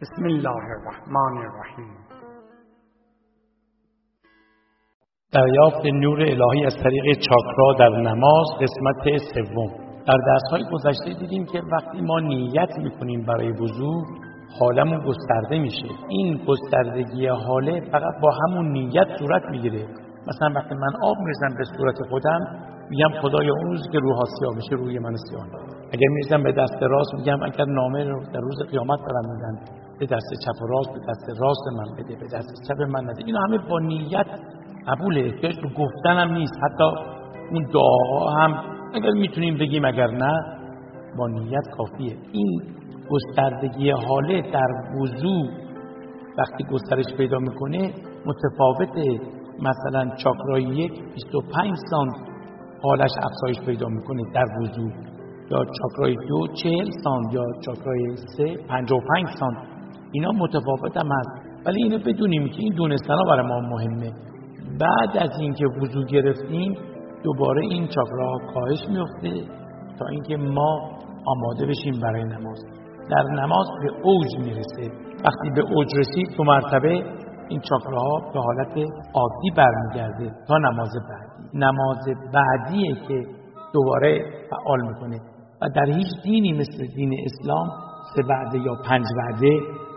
بسم الله الرحمن الرحیم. دریافت نور الهی از طریق چاکرا در نماز، قسمت سوم. در درس‌های گذشته دیدیم که وقتی ما نیت می‌کنیم برای وضو، حالمون گسترده میشه. این گستردگی حاله فقط با همون نیت صورت میگیره. مثلا وقتی من آب می‌ریزم به صورت خودم، میگم خدایا اون روزی که روح سیاه بشه روی من سیاه نکن. اگر می‌ریزم به دست راست، میگم اگر نامه رو در روز قیامت برام میدن، به دست چپ و راست، به دست راست من بده، به دست چپ من نده. اینا همه با نیت قبوله، احتیاج به گفتن هم نیست. حتی اون دعاها هم اگر میتونیم بگیم، اگر نه با نیت کافیه. این گستردگی حاله در وضو وقتی گسترش پیدا میکنه متفاوته. مثلا چاکرای 1 25 سانت حالش افزایش پیدا میکنه در وضو، یا چاکرای 2 40 سانت، یا چاکرای 3 55 سانت. اینا متفاوت هم هست، ولی اینو بدونیم که این دونستن ها برای ما مهمه. بعد از اینکه وضو گرفتیم دوباره این چاکراها کاهش میفته تا اینکه ما آماده بشیم برای نماز. در نماز به اوج میرسه. وقتی به اوج رسید 2 مرتبه این چاکراها به حالت عادی برمیگرده تا نماز بعدی. نماز بعدیه که دوباره فعال میکنه و در هیچ دینی مثل دین اسلام 3 وعده یا 5 وعده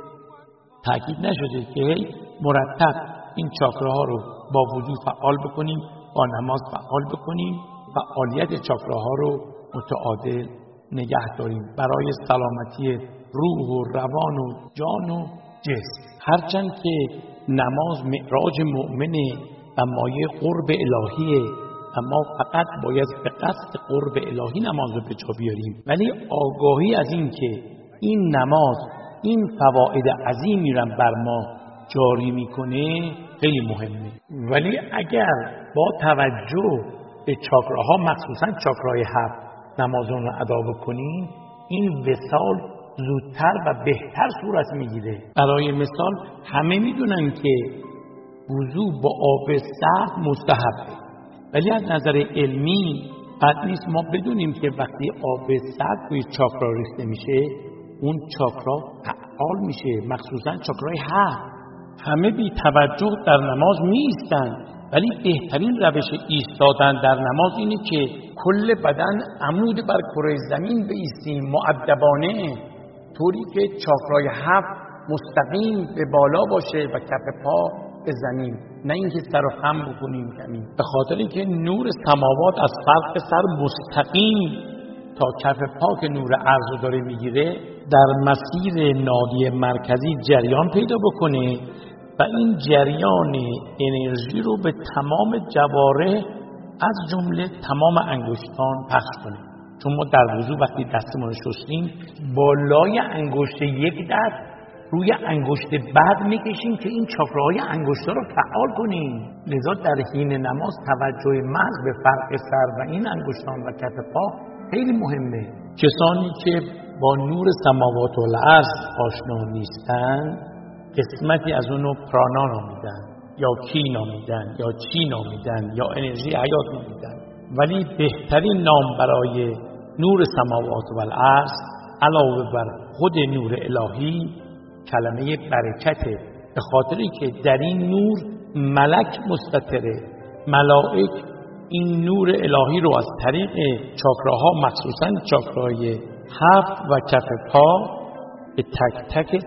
تاکید نشده که مرتب این چاکراها رو با وضو فعال بکنیم، با نماز فعال بکنیم، فعالیت چاکراها رو متعادل نگه داریم برای سلامتی روح و روان و جان و جسم. هرچند که نماز معراج مؤمنه و مایه قرب الهیه، اما فقط باید به قصد قرب الهی نماز رو به جا بیاریم. ولی آگاهی از این که این نماز این فواید عظیمی را بر ما جاری میکنه خیلی مهمه. ولی اگر با توجه به چاکراها، مخصوصا چاکرای 7 نمازون رو ادا بکنیم، این وصال زودتر و بهتر صورت میگیره. برای مثال همه میدونن که وضو با آب سرد مستحبه، ولی از نظر علمی بد نیست ما بدونیم که وقتی آب سرد روی چاکرا ریخته میشه اون چاکرا فعال میشه، مخصوصا چاکرای 7. همه بی توجه در نماز میایستن، ولی بهترین روش ایستادن در نماز اینه که کل بدن عمود بر کره زمین بایستیم مؤدبانه، طوری که چاکرای 7 مستقیم به بالا باشه و کف پا به زمین، نه اینکه سر و خم بکنیم کمی. به خاطر اینکه نور سماوات از فرق سر مستقیم تا کف پا که نور ارض داره میگیره در مسیر نادی مرکزی جریان پیدا بکنه و این جریان انرژی رو به تمام جوارح از جمله تمام انگشتان پخش کنه. چون ما در وضو وقتی دستمون رو شستیم بالای انگشت یک دست روی انگشت بعد میکشیم که این چاکراهای انگشتا رو فعال کنیم. لذا در حین نماز توجه محض به فرق سر و این انگشتان و کف پا خیلی مهمه. کسانی که با نور سماوات و الارض آشنا نیستن قسمتی از اونو پرانا نامیدن یا کی نامیدن یا چی نامیدن یا انرژی حیات نامیدن، ولی بهترین نام برای نور سماوات و الارض علاوه بر خود نور الهی کلمه برکته. به خاطری که در این نور ملک مستتره. ملائک این نور الهی رو از طریق چاکراها، مخصوصا چاکرای 7 و کف پا، به تک تک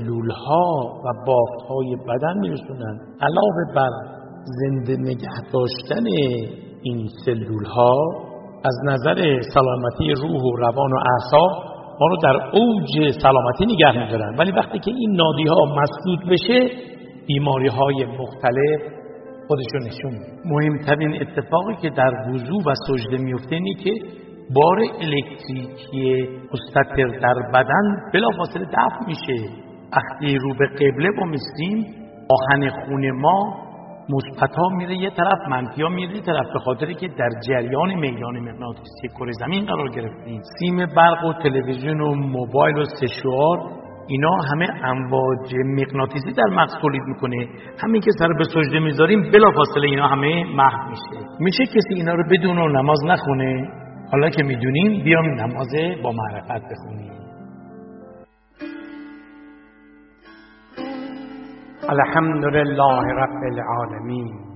سلولها و بافتهای بدن میرسونن. علاوه بر زنده نگه داشتن این سلولها از نظر سلامتی روح و روان و اعصاب ما رو در اوج سلامتی نگه می‌دارن. ولی وقتی که این نادی‌ها مسدود بشه بیماری‌های مختلف خودشون نشون میده. مهمترین اتفاقی که در وضو و سجده میفته اینه که بار الکتریکی مستتر در بدن بلافاصله دفع میشه. وقتی رو به قبله بایستیم آهن خون ما مثبت‌ها میره یه طرف، منفی‌ها میره یه طرف، به خاطری که در جریان میدان مغناطیسی کره زمین قرار گرفتیم. سیم برق و تلویزیون و موبایل و سشوار اینا همه امواج مغناطیسی در مغز تولید میکنه. همین که سر به سجده میذاریم بلافاصله اینا همه محو میشه کسی اینا رو بدونه و نماز نخونه؟ حالا که میدونیم بیام نماز با معرفت بخونیم. الحمد لله رب العالمين.